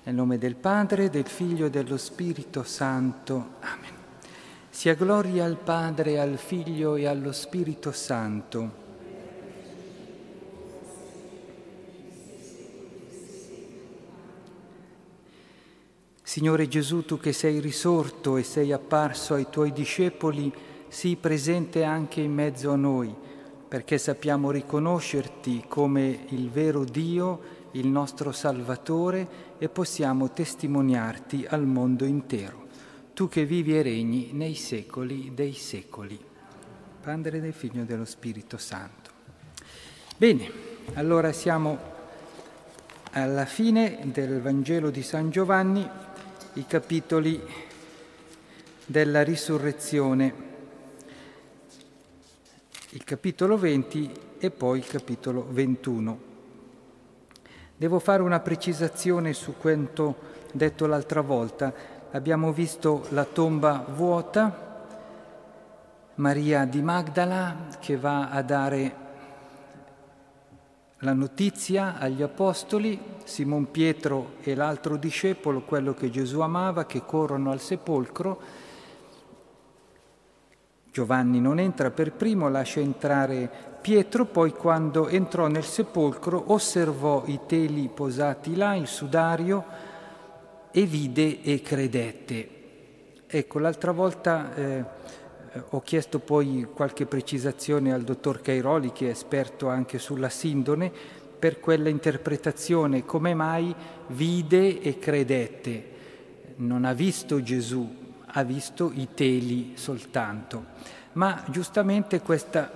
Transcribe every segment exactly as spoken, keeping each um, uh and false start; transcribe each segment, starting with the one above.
Nel nome del Padre, del Figlio e dello Spirito Santo. Amen. Sia gloria al Padre, al Figlio e allo Spirito Santo. Signore Gesù, tu che sei risorto e sei apparso ai tuoi discepoli, sii presente anche in mezzo a noi, perché sappiamo riconoscerti come il vero Dio, il nostro Salvatore, e possiamo testimoniarti al mondo intero. Tu che vivi e regni nei secoli dei secoli. Padre, del Figlio e dello Spirito Santo. Bene, allora siamo alla fine del Vangelo di San Giovanni, i capitoli della risurrezione, il capitolo venti e poi il capitolo ventuno. Devo fare una precisazione su quanto detto l'altra volta. Abbiamo visto la tomba vuota, Maria di Magdala che va a dare la notizia agli apostoli, Simon Pietro e l'altro discepolo, quello che Gesù amava, che corrono al sepolcro. Giovanni non entra per primo, lascia entrare Pietro, poi quando entrò nel sepolcro osservò i teli posati là, il sudario, e vide e credette. Ecco, l'altra volta eh, ho chiesto poi qualche precisazione al dottor Cairoli, che è esperto anche sulla sindone, per quella interpretazione: come mai vide e credette? Non ha visto Gesù, ha visto i teli soltanto. Ma giustamente questa,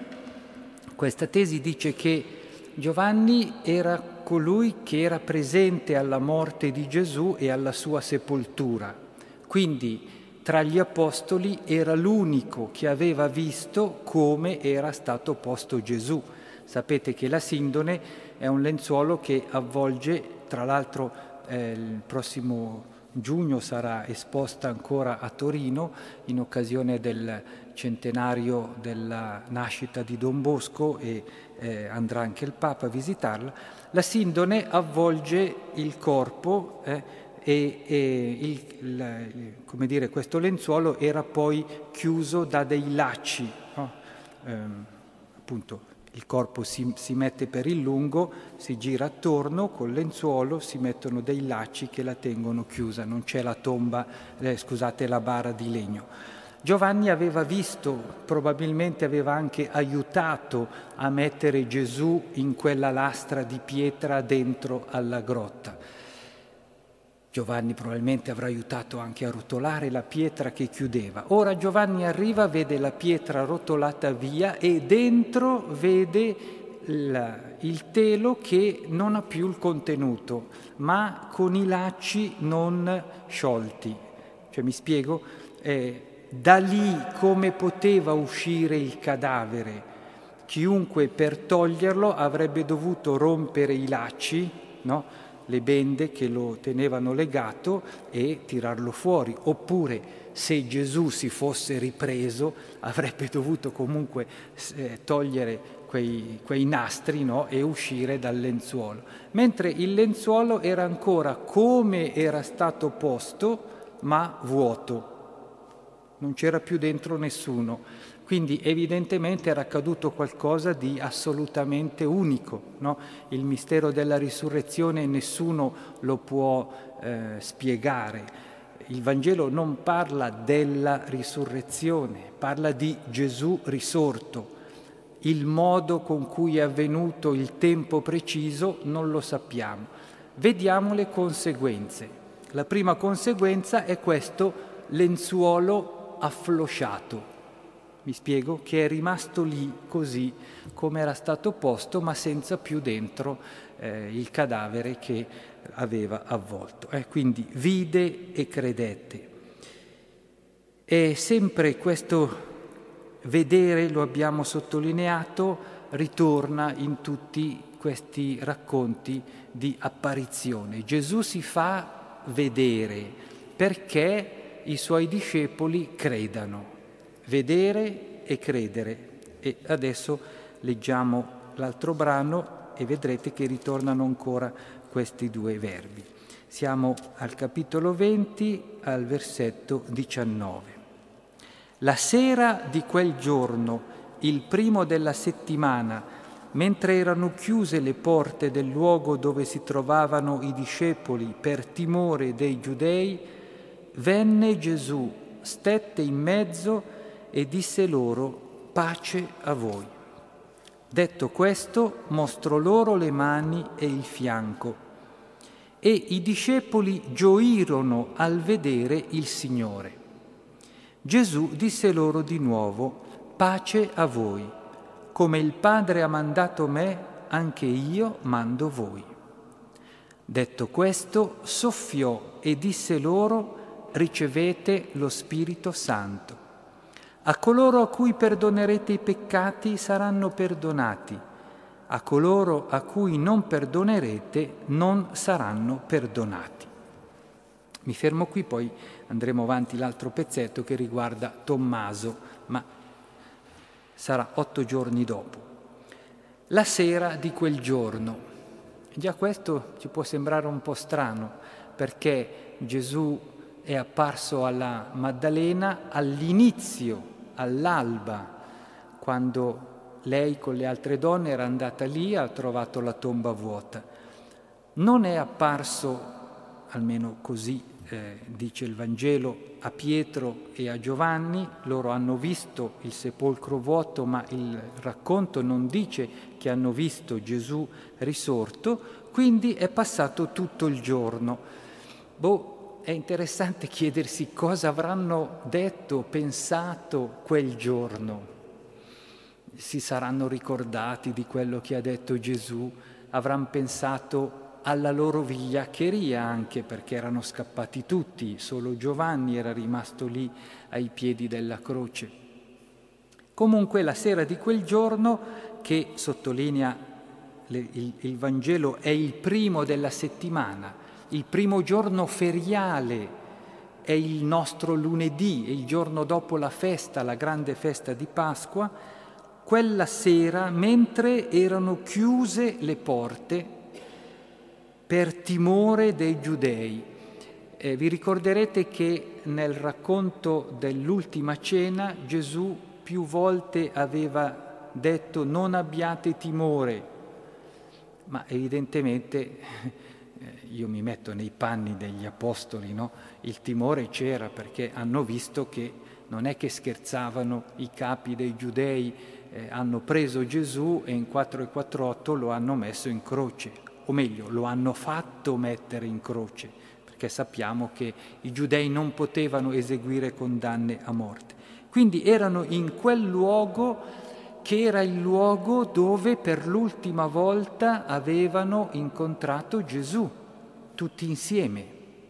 questa tesi dice che Giovanni era colui che era presente alla morte di Gesù e alla sua sepoltura. Quindi tra gli apostoli era l'unico che aveva visto come era stato posto Gesù. Sapete che la sindone è un lenzuolo che avvolge, tra l'altro eh, il prossimo giugno sarà esposta ancora a Torino in occasione del centenario della nascita di Don Bosco, e eh, andrà anche il Papa a visitarla. La sindone avvolge il corpo eh, e, e il, il, come dire, questo lenzuolo era poi chiuso da dei lacci, no? ehm, appunto il corpo si, si mette per il lungo, si gira attorno col lenzuolo, si mettono dei lacci che la tengono chiusa, non c'è la tomba, eh, scusate, la bara di legno. Giovanni aveva visto, probabilmente aveva anche aiutato a mettere Gesù in quella lastra di pietra dentro alla grotta. Giovanni probabilmente avrà aiutato anche a rotolare la pietra che chiudeva. Ora Giovanni arriva, vede la pietra rotolata via e dentro vede il, il telo che non ha più il contenuto, ma con i lacci non sciolti. Cioè, mi spiego? Eh, da lì come poteva uscire il cadavere? Chiunque per toglierlo avrebbe dovuto rompere i lacci, no? Le bende che lo tenevano legato, e tirarlo fuori. Oppure, se Gesù si fosse ripreso, avrebbe dovuto comunque eh, togliere quei, quei nastri, no? E uscire dal lenzuolo. Mentre il lenzuolo era ancora come era stato posto, ma vuoto. Non c'era più dentro nessuno. Quindi evidentemente era accaduto qualcosa di assolutamente unico, no? Il mistero della risurrezione nessuno lo può eh, spiegare. Il Vangelo non parla della risurrezione, parla di Gesù risorto. Il modo con cui è avvenuto, il tempo preciso, non lo sappiamo. Vediamo le conseguenze. La prima conseguenza è questo lenzuolo afflosciato. Mi spiego? Che è rimasto lì così come era stato posto, ma senza più dentro eh, il cadavere che aveva avvolto. Eh, quindi vide e credette. E sempre questo vedere, lo abbiamo sottolineato, ritorna in tutti questi racconti di apparizione. Gesù si fa vedere perché i suoi discepoli credano. Vedere e credere. E adesso leggiamo l'altro brano e vedrete che ritornano ancora questi due verbi. Siamo al capitolo venti, al versetto diciannove. La sera di quel giorno, il primo della settimana, mentre erano chiuse le porte del luogo dove si trovavano i discepoli per timore dei giudei, venne Gesù, stette in mezzo e disse loro: pace a voi. Detto questo, mostrò loro le mani e il fianco. E i discepoli gioirono al vedere il Signore. Gesù disse loro di nuovo: pace a voi. Come il Padre ha mandato me, anche io mando voi. Detto questo, soffiò e disse loro: ricevete lo Spirito Santo. A coloro a cui perdonerete i peccati saranno perdonati. A coloro a cui non perdonerete non saranno perdonati. Mi fermo qui, poi andremo avanti l'altro pezzetto che riguarda Tommaso, ma sarà otto giorni dopo. La sera di quel giorno. Già questo ci può sembrare un po' strano, perché Gesù è apparso alla Maddalena all'inizio, all'alba, quando lei con le altre donne era andata lì, ha trovato la tomba vuota. Non è apparso, almeno così eh, dice il Vangelo, a Pietro e a Giovanni. Loro hanno visto il sepolcro vuoto, ma il racconto non dice che hanno visto Gesù risorto, quindi è passato tutto il giorno. Boh, è interessante chiedersi cosa avranno detto, pensato quel giorno. Si saranno ricordati di quello che ha detto Gesù, avranno pensato alla loro vigliaccheria anche, perché erano scappati tutti, solo Giovanni era rimasto lì ai piedi della croce. Comunque la sera di quel giorno, che sottolinea le, il, il Vangelo, è il primo della settimana, il primo giorno feriale, è il nostro lunedì, è il giorno dopo la festa, la grande festa di Pasqua. Quella sera, mentre erano chiuse le porte per timore dei giudei. Eh, vi ricorderete che nel racconto dell'ultima cena Gesù più volte aveva detto: non abbiate timore, ma evidentemente eh, io mi metto nei panni degli apostoli, no? Il timore c'era, perché hanno visto che non è che scherzavano i capi dei giudei. Eh, hanno preso Gesù e in quattro e quarantotto lo hanno messo in croce, o meglio, lo hanno fatto mettere in croce, perché sappiamo che i giudei non potevano eseguire condanne a morte. Quindi erano in quel luogo che era il luogo dove per l'ultima volta avevano incontrato Gesù, tutti insieme.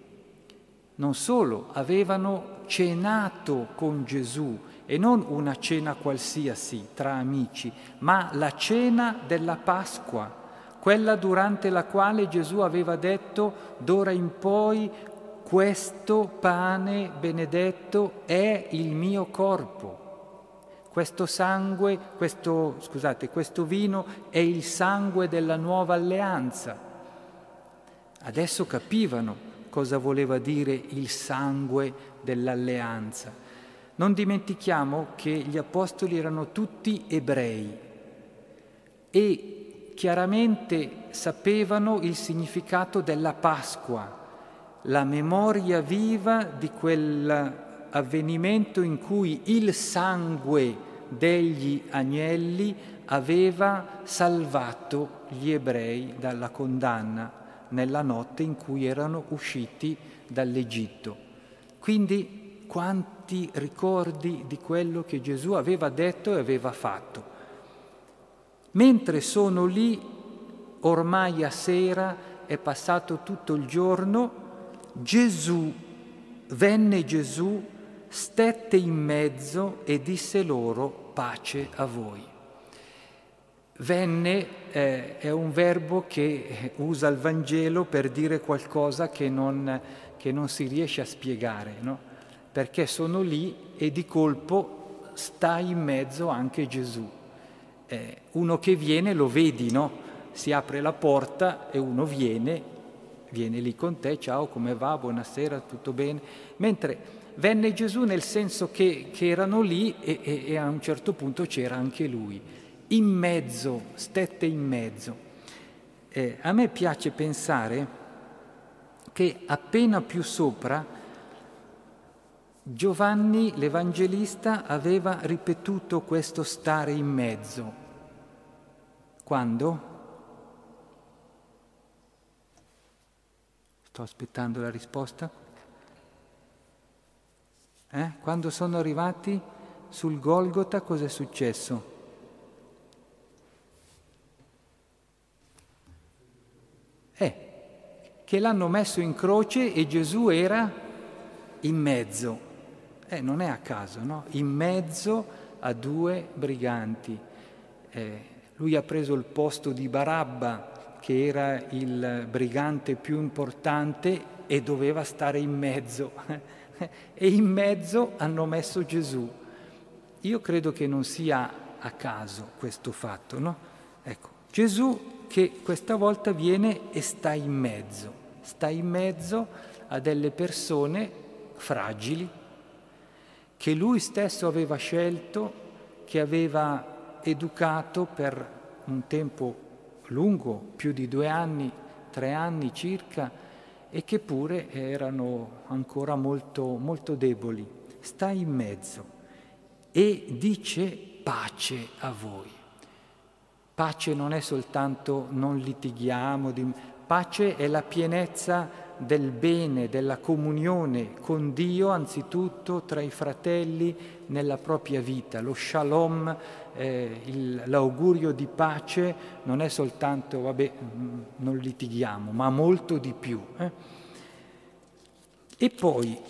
Non solo, avevano cenato con Gesù, e non una cena qualsiasi tra amici, ma la cena della Pasqua, quella durante la quale Gesù aveva detto: d'ora in poi questo pane benedetto è il mio corpo, questo sangue, questo, scusate, questo vino è il sangue della nuova alleanza. Adesso capivano cosa voleva dire il sangue dell'alleanza. Non dimentichiamo che gli apostoli erano tutti ebrei e chiaramente sapevano il significato della Pasqua, la memoria viva di quell'avvenimento in cui il sangue degli agnelli aveva salvato gli ebrei dalla condanna nella notte in cui erano usciti dall'Egitto. Quindi quanti ricordi di quello che Gesù aveva detto e aveva fatto. Mentre sono lì, ormai a sera, è passato tutto il giorno, Gesù, venne Gesù, stette in mezzo e disse loro: pace a voi. Venne eh, è un verbo che usa il Vangelo per dire qualcosa che non, che non si riesce a spiegare, no? Perché sono lì e di colpo sta in mezzo anche Gesù. Eh, uno che viene lo vedi, no? Si apre la porta e uno viene viene lì con te, ciao, come va, buonasera, tutto bene, mentre venne Gesù nel senso che, che erano lì e, e, e a un certo punto c'era anche lui, in mezzo, stette in mezzo. Eh, a me piace pensare che appena più sopra Giovanni l'Evangelista aveva ripetuto questo stare in mezzo. Quando? Sto aspettando la risposta. Eh? Quando sono arrivati sul Golgota, cosa è successo? Eh, che l'hanno messo in croce e Gesù era in mezzo. Eh, non è a caso, no? In mezzo a due briganti. Eh, lui ha preso il posto di Barabba, che era il brigante più importante e doveva stare in mezzo. E in mezzo hanno messo Gesù. Io credo che non sia a caso questo fatto, no? Ecco, Gesù che questa volta viene e sta in mezzo, sta in mezzo a delle persone fragili, che lui stesso aveva scelto, che aveva educato per un tempo lungo, più di due anni, tre anni circa, e che pure erano ancora molto, molto deboli. Sta in mezzo e dice pace a voi. Pace non è soltanto non litighiamo, di... pace è la pienezza del bene, della comunione con Dio anzitutto, tra i fratelli, nella propria vita. Lo shalom, eh, il, l'augurio di pace non è soltanto, vabbè, non litighiamo, ma molto di più. Eh? E poi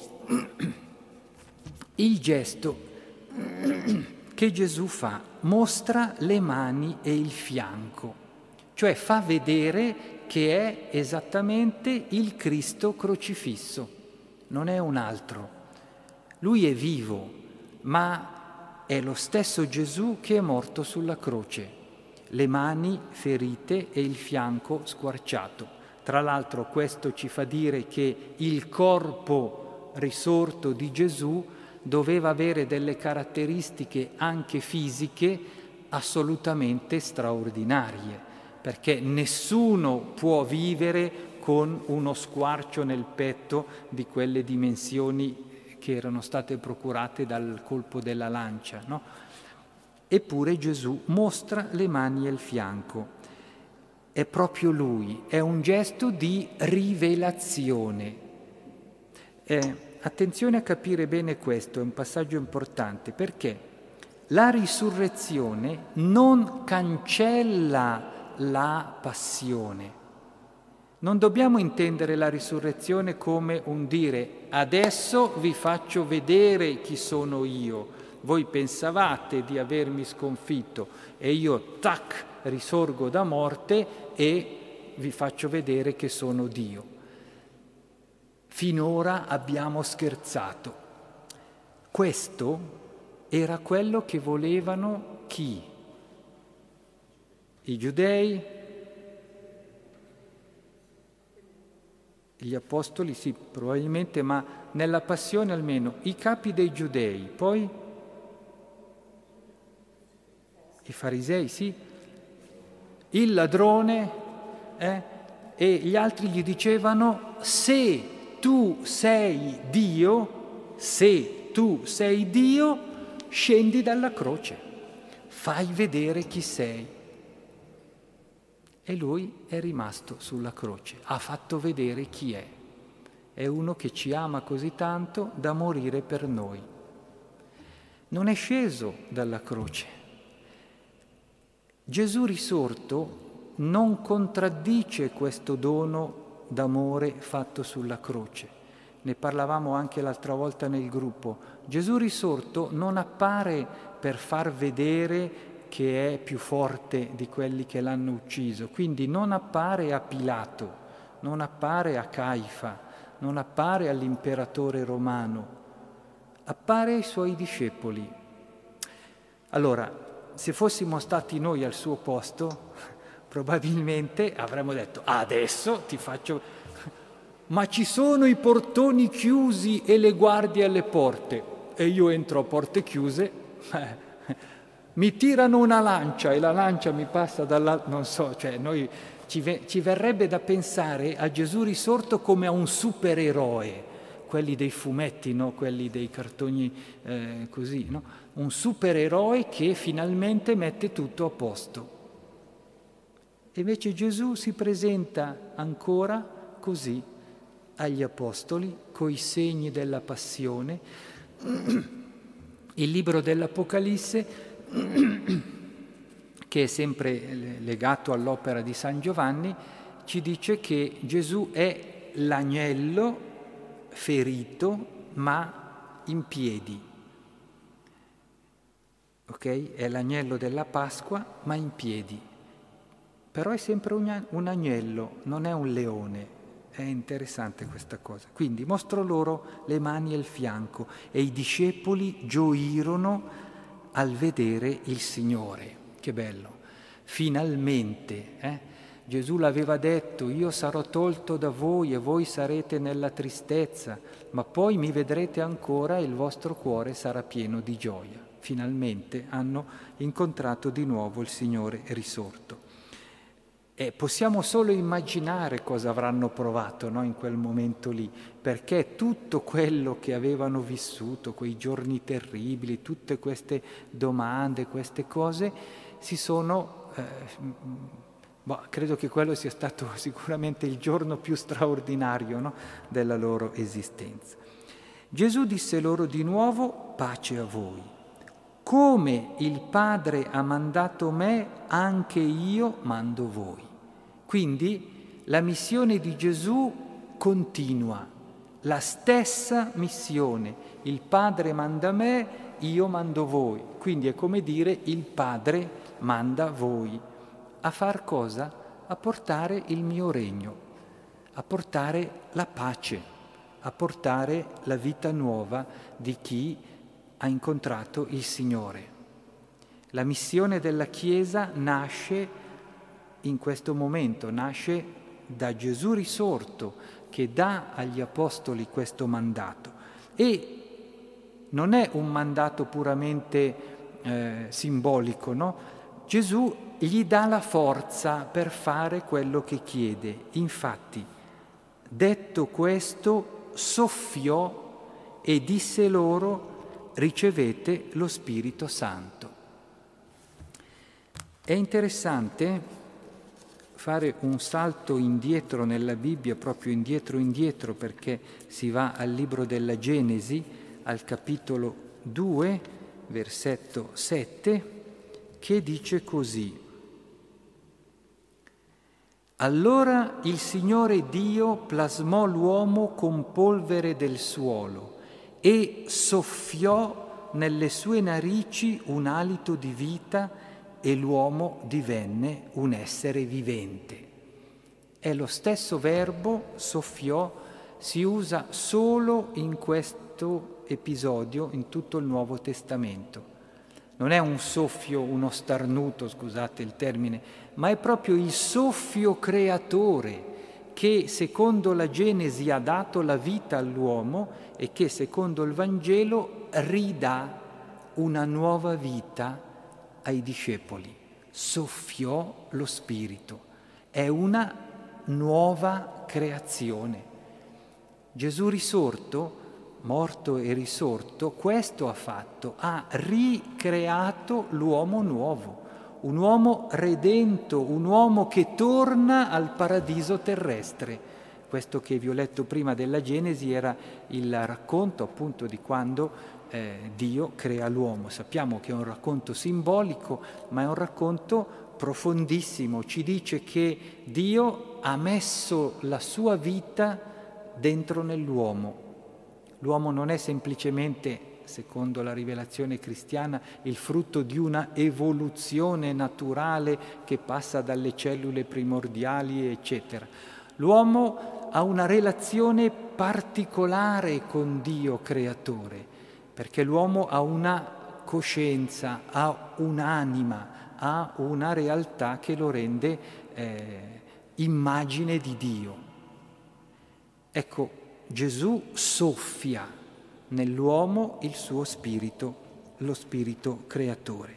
il gesto che Gesù fa mostra le mani e il fianco, cioè fa vedere che è esattamente il Cristo crocifisso, non è un altro. Lui è vivo, ma è lo stesso Gesù che è morto sulla croce, le mani ferite e il fianco squarciato. Tra l'altro questo ci fa dire che il corpo risorto di Gesù doveva avere delle caratteristiche anche fisiche assolutamente straordinarie, perché nessuno può vivere con uno squarcio nel petto di quelle dimensioni che erano state procurate dal colpo della lancia, no? Eppure Gesù mostra le mani e il fianco. È proprio lui, è un gesto di rivelazione. Eh, attenzione a capire bene questo, è un passaggio importante, perché la risurrezione non cancella la passione. Non dobbiamo intendere la risurrezione come un dire adesso vi faccio vedere chi sono io. Voi pensavate di avermi sconfitto e io, tac, risorgo da morte e vi faccio vedere che sono Dio. Finora abbiamo scherzato. Questo era quello che volevano chi? I giudei, gli apostoli sì, probabilmente, ma nella passione almeno i capi dei giudei, poi i farisei sì, il ladrone eh, e gli altri gli dicevano se tu sei Dio, se tu sei Dio, scendi dalla croce, fai vedere chi sei. E lui è rimasto sulla croce, ha fatto vedere chi è. È uno che ci ama così tanto da morire per noi. Non è sceso dalla croce. Gesù risorto non contraddice questo dono d'amore fatto sulla croce. Ne parlavamo anche l'altra volta nel gruppo. Gesù risorto non appare per far vedere che è più forte di quelli che l'hanno ucciso, quindi non appare a Pilato, non appare a Caifa, non appare all'imperatore romano, appare ai suoi discepoli. Allora, se fossimo stati noi al suo posto, probabilmente avremmo detto adesso ti faccio, ma ci sono i portoni chiusi e le guardie alle porte, e io entro a porte chiuse, eh, mi tirano una lancia e la lancia mi passa dalla... non so, cioè noi ci, ve, ci verrebbe da pensare a Gesù risorto come a un supereroe, quelli dei fumetti, no? Quelli dei cartoni eh, così, no? Un supereroe che finalmente mette tutto a posto. E invece Gesù si presenta ancora così agli apostoli, coi segni della passione. Il libro dell'Apocalisse, che è sempre legato all'opera di San Giovanni, ci dice che Gesù è l'agnello ferito ma in piedi. Ok? È l'agnello della Pasqua ma in piedi. Però è sempre un agnello, non è un leone. È interessante questa cosa. Quindi mostrò loro le mani e il fianco e i discepoli gioirono al vedere il Signore. Che bello! Finalmente, eh? Gesù l'aveva detto, io sarò tolto da voi e voi sarete nella tristezza, ma poi mi vedrete ancora e il vostro cuore sarà pieno di gioia. Finalmente hanno incontrato di nuovo il Signore risorto. E possiamo solo immaginare cosa avranno provato, no, in quel momento lì, perché tutto quello che avevano vissuto, quei giorni terribili, tutte queste domande, queste cose, si sono... Eh, boh, credo che quello sia stato sicuramente il giorno più straordinario, no, della loro esistenza. Gesù disse loro di nuovo, pace a voi. Come il Padre ha mandato me, anche io mando voi. Quindi la missione di Gesù continua, la stessa missione. Il Padre manda me, io mando voi. Quindi è come dire il Padre manda voi. A far cosa? A portare il mio regno, a portare la pace, a portare la vita nuova di chi ha incontrato il Signore. La missione della Chiesa nasce in questo momento, nasce da Gesù risorto che dà agli Apostoli questo mandato. E non è un mandato puramente eh, simbolico, no? Gesù gli dà la forza per fare quello che chiede. Infatti, detto questo, soffiò e disse loro: ricevete lo Spirito Santo. È interessante fare un salto indietro nella Bibbia, proprio indietro indietro, perché si va al libro della Genesi, al capitolo due, versetto sette, che dice così: allora il Signore Dio plasmò l'uomo con polvere del suolo e soffiò nelle sue narici un alito di vita e l'uomo divenne un essere vivente. È lo stesso verbo, soffiò, si usa solo in questo episodio, in tutto il Nuovo Testamento. Non è un soffio, uno starnuto, scusate il termine, ma è proprio il soffio creatore che secondo la Genesi ha dato la vita all'uomo e che secondo il Vangelo ridà una nuova vita ai discepoli. Soffiò lo Spirito. È una nuova creazione. Gesù risorto, morto e risorto, questo ha fatto, ha ricreato l'uomo nuovo, un uomo redento, un uomo che torna al paradiso terrestre. Questo che vi ho letto prima della Genesi era il racconto appunto di quando eh, Dio crea l'uomo. Sappiamo che è un racconto simbolico, ma è un racconto profondissimo. Ci dice che Dio ha messo la sua vita dentro nell'uomo. L'uomo non è semplicemente, secondo la rivelazione cristiana, il frutto di una evoluzione naturale che passa dalle cellule primordiali, eccetera. L'uomo ha una relazione particolare con Dio creatore, perché l'uomo ha una coscienza, ha un'anima, ha una realtà che lo rende eh, immagine di Dio. Ecco, Gesù soffia nell'uomo il suo spirito, lo spirito creatore.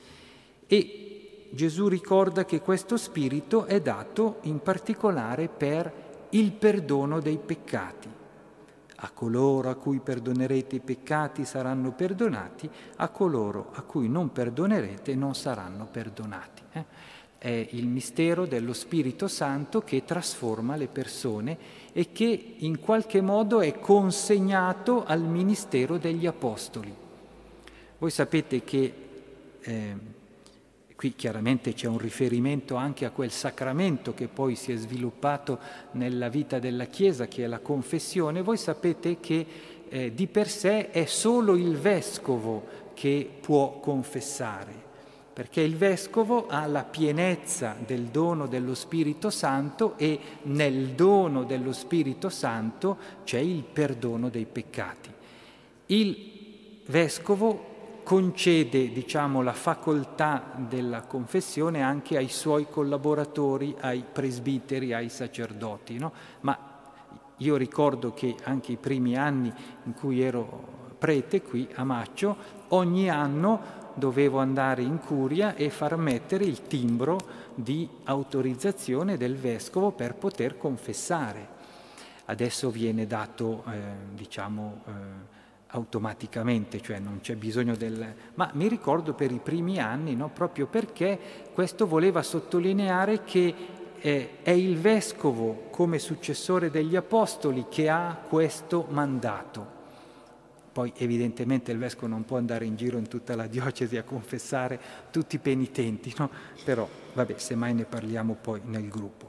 E Gesù ricorda che questo spirito è dato in particolare per il perdono dei peccati. A coloro a cui perdonerete i peccati saranno perdonati, a coloro a cui non perdonerete non saranno perdonati. Eh? È il mistero dello Spirito Santo che trasforma le persone e che in qualche modo è consegnato al ministero degli Apostoli. Voi sapete che eh, qui chiaramente c'è un riferimento anche a quel sacramento che poi si è sviluppato nella vita della Chiesa, che è la confessione. Voi sapete che eh, di per sé è solo il vescovo che può confessare, perché il vescovo ha la pienezza del dono dello Spirito Santo e nel dono dello Spirito Santo c'è il perdono dei peccati. Il vescovo concede, diciamo, la facoltà della confessione anche ai suoi collaboratori, ai presbiteri, ai sacerdoti, no? Ma io ricordo che anche i primi anni in cui ero prete qui a Maccio, ogni anno dovevo andare in curia e far mettere il timbro di autorizzazione del vescovo per poter confessare. Adesso viene dato, eh, diciamo, eh, automaticamente, cioè non c'è bisogno del... Ma mi ricordo per i primi anni, no? Proprio perché questo voleva sottolineare che eh, è il vescovo come successore degli apostoli che ha questo mandato. Poi evidentemente il vescovo non può andare in giro in tutta la diocesi a confessare tutti i penitenti, no? Però vabbè, semmai ne parliamo poi nel gruppo.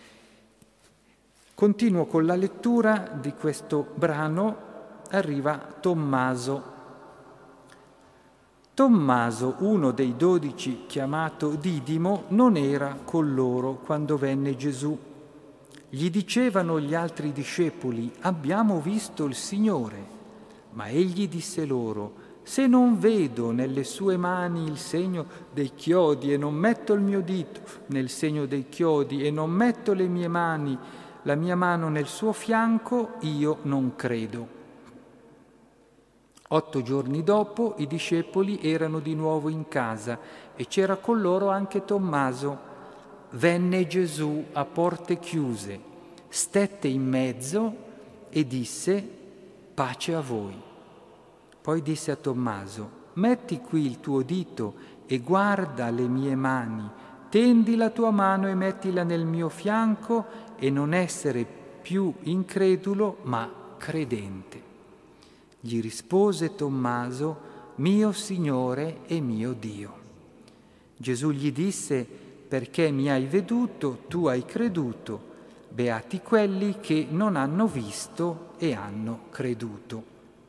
Continuo con la lettura di questo brano. Arriva Tommaso. Tommaso, uno dei dodici chiamato Didimo, non era con loro quando venne Gesù. Gli dicevano gli altri discepoli: abbiamo visto il Signore. Ma egli disse loro: se non vedo nelle sue mani il segno dei chiodi e non metto il mio dito nel segno dei chiodi e non metto le mie mani, la mia mano nel suo fianco, io non credo. Otto giorni dopo i discepoli erano di nuovo in casa e c'era con loro anche Tommaso. Venne Gesù a porte chiuse, stette in mezzo e disse: pace a voi. Poi disse a Tommaso: metti qui il tuo dito e guarda le mie mani, tendi la tua mano e mettila nel mio fianco e non essere più incredulo ma credente. Gli rispose Tommaso: mio Signore e mio Dio. Gesù gli disse: perché mi hai veduto, tu hai creduto. Beati quelli che non hanno visto e hanno creduto.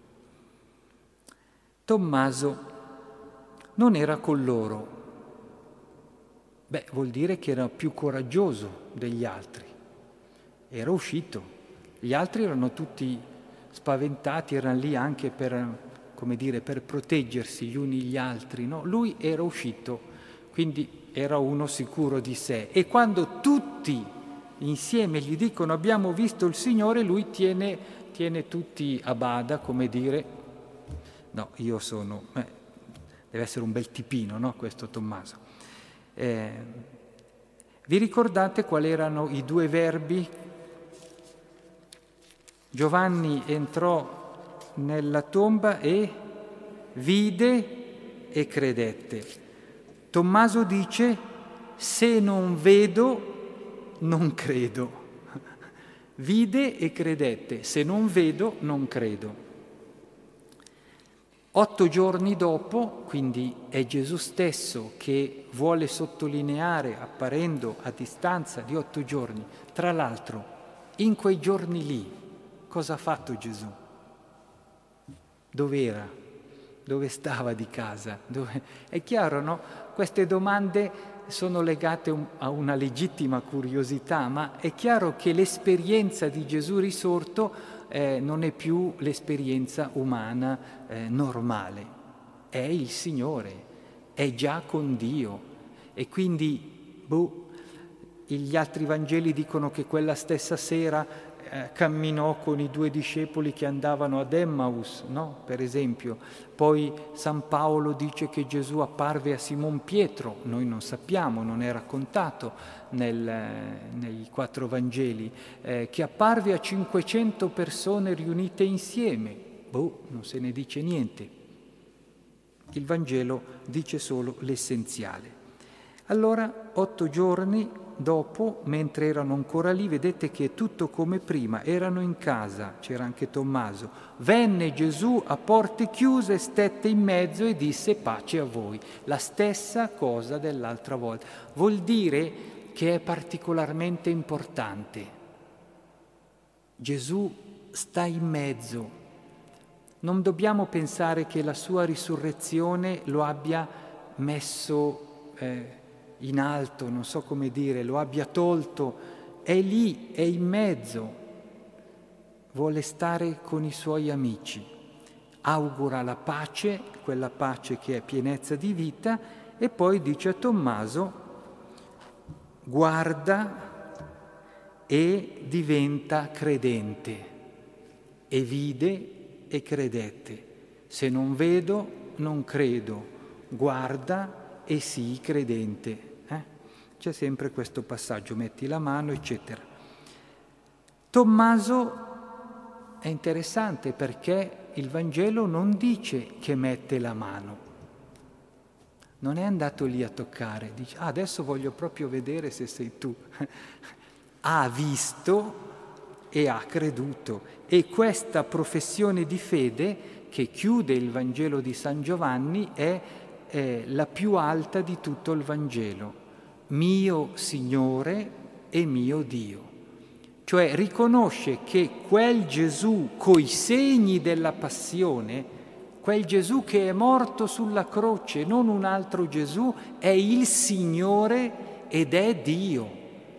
Tommaso non era con loro. Beh, vuol dire che era più coraggioso degli altri. Era uscito. Gli altri erano tutti spaventati, erano lì anche per, come dire, per proteggersi gli uni gli altri, no? Lui era uscito, quindi era uno sicuro di sé. E quando tutti insieme gli dicono abbiamo visto il Signore, lui tiene, tiene tutti a bada, come dire, no, io sono... Eh, deve essere un bel tipino, no, questo Tommaso. Eh, vi ricordate quali erano i due verbi? Giovanni entrò nella tomba e vide e credette. Tommaso dice: se non vedo, non credo. Vide e credette, se non vedo, non credo. Otto giorni dopo, quindi è Gesù stesso che vuole sottolineare, apparendo a distanza di otto giorni, tra l'altro, in quei giorni lì, cosa ha fatto Gesù? Dov'era? Dove stava di casa? Dove... È chiaro, no? Queste domande sono legate a una legittima curiosità, ma è chiaro che l'esperienza di Gesù risorto eh, non è più l'esperienza umana eh, normale. È il Signore, è già con Dio. E quindi, boh, gli altri Vangeli dicono che quella stessa sera eh, camminò con i due discepoli che andavano ad Emmaus, no? Per esempio. Poi San Paolo dice che Gesù apparve a Simon Pietro, noi non sappiamo, non è raccontato nel, nei quattro Vangeli, eh, che apparve a cinquecento persone riunite insieme. Boh, non se ne dice niente. Il Vangelo dice solo l'essenziale. Allora, otto giorni dopo, mentre erano ancora lì, vedete che è tutto come prima, erano in casa, c'era anche Tommaso. Venne Gesù a porte chiuse, stette in mezzo e disse pace a voi. La stessa cosa dell'altra volta. Vuol dire che è particolarmente importante. Gesù sta in mezzo. Non dobbiamo pensare che la sua risurrezione lo abbia messo eh, in alto, non so come dire, lo abbia tolto. È lì, è in mezzo. Vuole stare con i suoi amici. Augura la pace, quella pace che è pienezza di vita, e poi dice a Tommaso: guarda e diventa credente. E vide e credette. Se non vedo, non credo. Guarda e sii credente. Eh? C'è sempre questo passaggio, metti la mano, eccetera. Tommaso è interessante perché il Vangelo non dice che mette la mano. Non è andato lì a toccare, dice ah, adesso voglio proprio vedere se sei tu. Ha visto e ha creduto. E questa professione di fede che chiude il Vangelo di San Giovanni è, è la più alta di tutto il Vangelo. Mio Signore e mio Dio. Cioè riconosce che quel Gesù coi segni della passione, quel Gesù che è morto sulla croce, non un altro Gesù, è il Signore ed è Dio.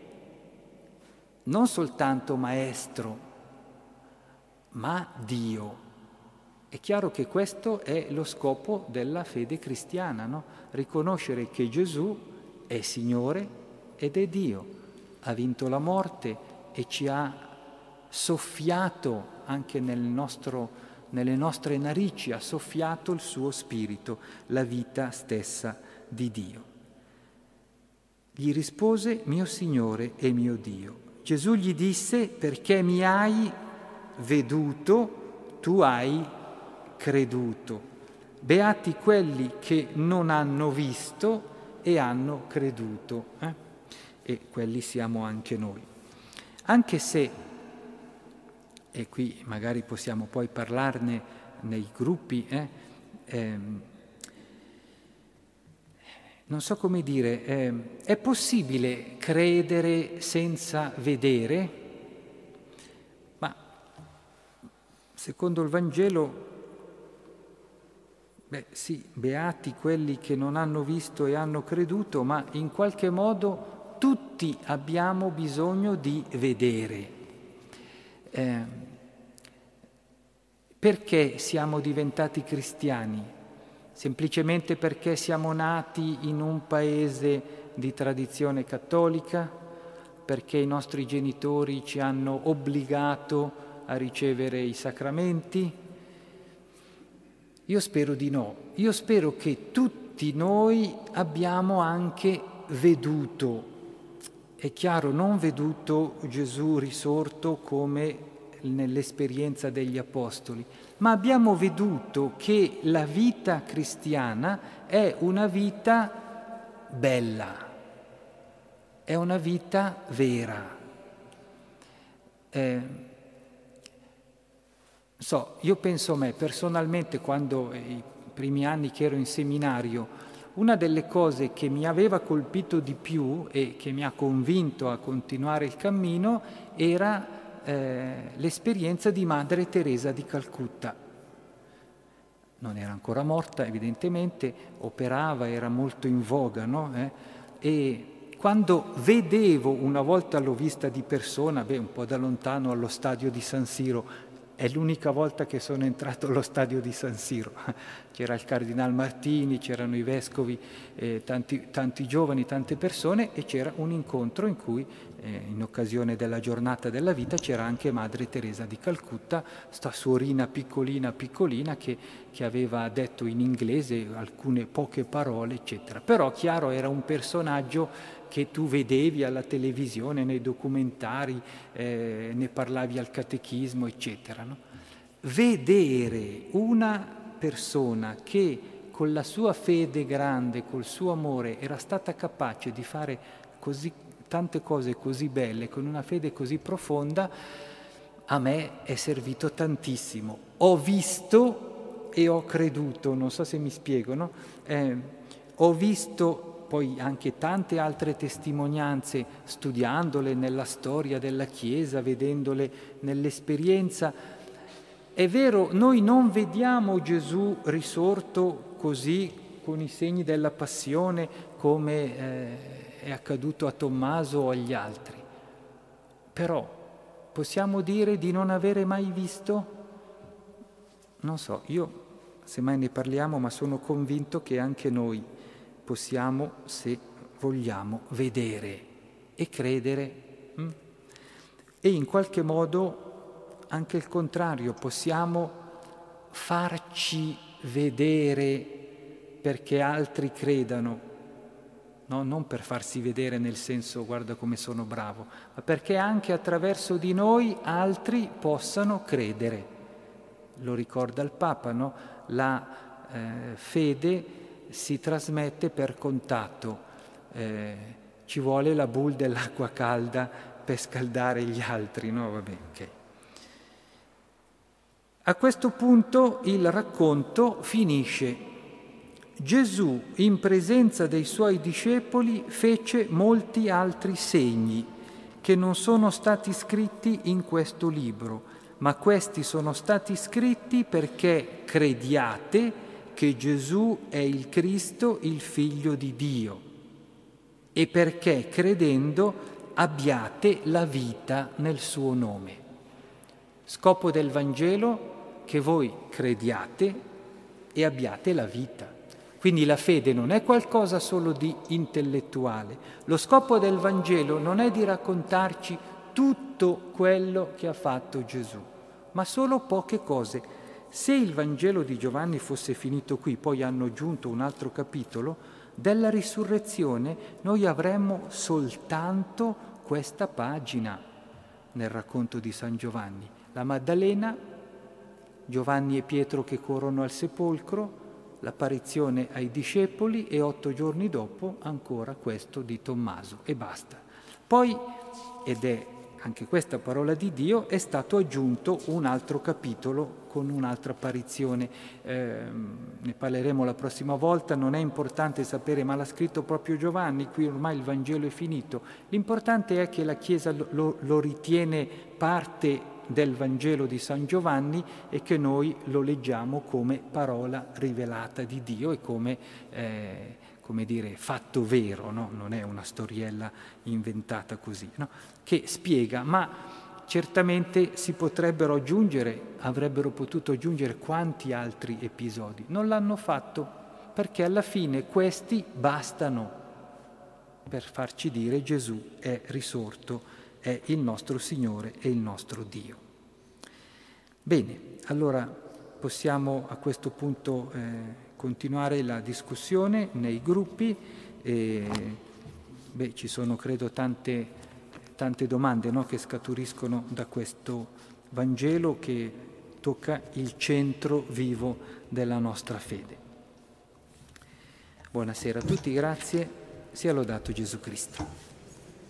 Non soltanto Maestro, ma Dio. È chiaro che questo è lo scopo della fede cristiana, no? Riconoscere che Gesù è Signore ed è Dio. Ha vinto la morte e ci ha soffiato anche nel nostro, nelle nostre narici, ha soffiato il suo spirito, la vita stessa di Dio. Gli rispose: mio Signore e mio Dio. Gesù gli disse: perché mi hai veduto, tu hai creduto. Beati quelli che non hanno visto e hanno creduto. Eh? E quelli siamo anche noi. Anche se, e qui magari possiamo poi parlarne nei gruppi, eh, ehm, non so come dire, eh, è possibile credere senza vedere? Ma secondo il Vangelo, beh sì, beati quelli che non hanno visto e hanno creduto, ma in qualche modo tutti abbiamo bisogno di vedere. Eh, perché siamo diventati cristiani? Semplicemente perché siamo nati in un paese di tradizione cattolica, perché i nostri genitori ci hanno obbligato a ricevere i sacramenti? Io spero di no. Io spero che tutti noi abbiamo anche veduto. È chiaro, non veduto Gesù risorto come nell'esperienza degli Apostoli, ma abbiamo veduto che la vita cristiana è una vita bella, è una vita vera. Eh, so, io penso a me personalmente, quando i primi anni che ero in seminario, una delle cose che mi aveva colpito di più e che mi ha convinto a continuare il cammino era Eh, l'esperienza di Madre Teresa di Calcutta. Non era ancora morta, evidentemente, operava, era molto in voga, no? Eh? E quando vedevo, una volta l'ho vista di persona, beh, un po' da lontano allo stadio di San Siro, è l'unica volta che sono entrato allo stadio di San Siro. C'era il Cardinal Martini, c'erano i vescovi, eh, tanti, tanti giovani, tante persone, e c'era un incontro in cui, eh, in occasione della giornata della vita, c'era anche Madre Teresa di Calcutta, sta suorina piccolina piccolina che, che aveva detto in inglese alcune poche parole, eccetera. Però chiaro, era un personaggio che tu vedevi alla televisione, nei documentari, eh, ne parlavi al catechismo, eccetera, no? Vedere una persona che con la sua fede grande, col suo amore, era stata capace di fare così tante cose così belle, con una fede così profonda, a me è servito tantissimo. Ho visto e ho creduto, non so se mi spiego, no? Eh, ho visto poi anche tante altre testimonianze, studiandole nella storia della Chiesa, vedendole nell'esperienza. È vero, noi non vediamo Gesù risorto così, con i segni della passione, come eh, è accaduto a Tommaso o agli altri. Però possiamo dire di non avere mai visto? Non so, io semmai ne parliamo, ma sono convinto che anche noi possiamo, se vogliamo, vedere e credere. Hm? E in qualche modo anche il contrario, possiamo farci vedere perché altri credano, no? Non per farsi vedere nel senso guarda come sono bravo, ma perché anche attraverso di noi altri possano credere. Lo ricorda il Papa, no? La eh, fede si trasmette per contatto, eh, ci vuole la boule dell'acqua calda per scaldare gli altri, no? Vabbè, ok. A questo punto il racconto finisce. Gesù, in presenza dei suoi discepoli, fece molti altri segni che non sono stati scritti in questo libro, ma questi sono stati scritti perché crediate che Gesù è il Cristo, il Figlio di Dio, e perché credendo abbiate la vita nel suo nome. Scopo del Vangelo che voi crediate e abbiate la vita. Quindi la fede non è qualcosa solo di intellettuale. Lo scopo del Vangelo non è di raccontarci tutto quello che ha fatto Gesù, ma solo poche cose. Se il Vangelo di Giovanni fosse finito qui, poi hanno aggiunto un altro capitolo, della risurrezione noi avremmo soltanto questa pagina nel racconto di San Giovanni. La Maddalena, Giovanni e Pietro che corrono al sepolcro, l'apparizione ai discepoli e otto giorni dopo ancora questo di Tommaso e basta. Poi, ed è anche questa parola di Dio, è stato aggiunto un altro capitolo con un'altra apparizione. Eh, ne parleremo la prossima volta, non è importante sapere, ma l'ha scritto proprio Giovanni, qui ormai il Vangelo è finito. L'importante è che la Chiesa lo, lo ritiene parte del Vangelo di San Giovanni e che noi lo leggiamo come parola rivelata di Dio e come, eh, come dire, fatto vero, no? Non è una storiella inventata così, no? Che spiega, ma certamente si potrebbero aggiungere, avrebbero potuto aggiungere quanti altri episodi. Non l'hanno fatto perché alla fine questi bastano per farci dire Gesù è risorto, è il nostro Signore e il nostro Dio. Bene, allora possiamo a questo punto eh, continuare la discussione nei gruppi. E, beh, ci sono credo tante, tante domande, no, che scaturiscono da questo Vangelo che tocca il centro vivo della nostra fede. Buonasera a tutti, grazie, sia lodato Gesù Cristo.